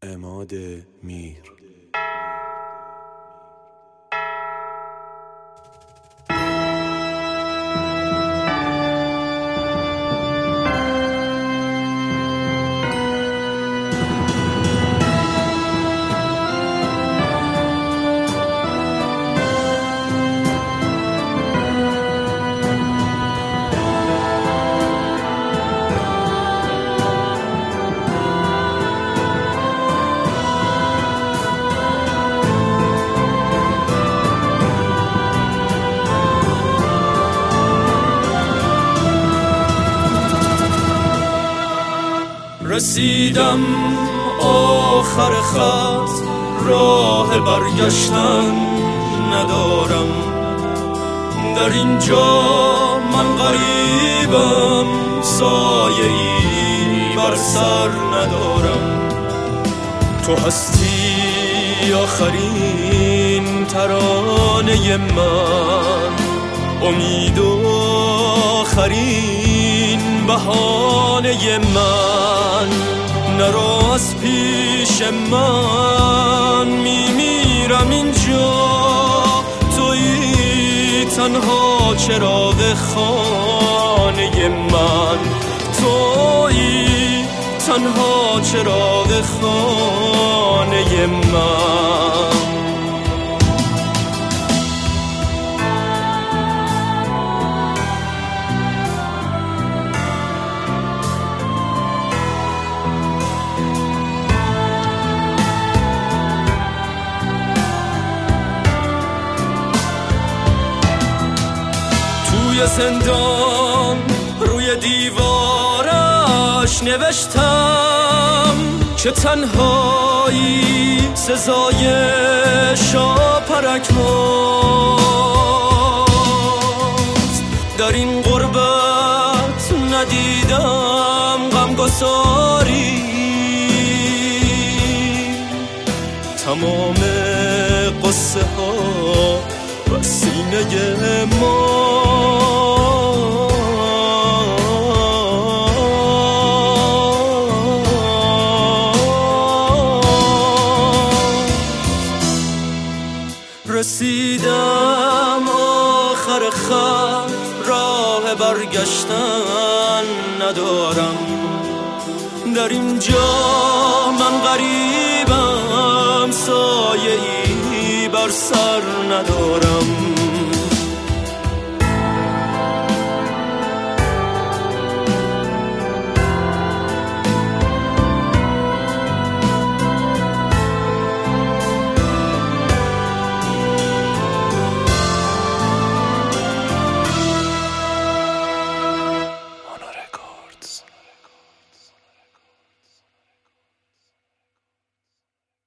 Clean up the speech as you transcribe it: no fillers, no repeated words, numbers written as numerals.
عماد میر. رسیدم آخر خط، راه برگشتن ندارم. در اینجا من غریبم، سایه‌ای بر سر ندارم. تو هستی آخرین ترانه من، امید و آخرین بهانه من. نرو از پیش من، میمیرم اینجا. تویی تنها چراغ خانه من، تویی تنها چراغ خانه من. توی زندان روی دیوارش نوشتم که تنهایی سزای شاپرک هاست. در این غربت ندیدم غمگساری، تمام قصه ها و سینه ما. رسیدم آخر خط، راه برگشتن ندارم. در اینجا من غریبم، سایه‌ای بر سر ندارم.